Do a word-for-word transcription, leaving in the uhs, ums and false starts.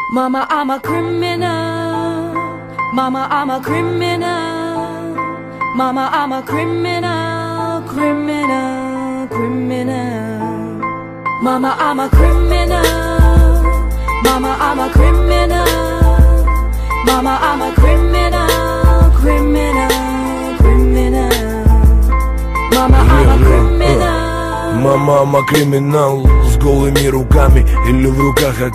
Mama, I'm a criminal. Mama, I'm a criminal. Mama, I'm a criminal, criminal, criminal. Mama, I'm a criminal. Mama, I'm a criminal. Mama, I'm a criminal, criminal, criminal. Mama, I'm a criminal. Мама, I'm a criminal. С голыми руками или в руках эй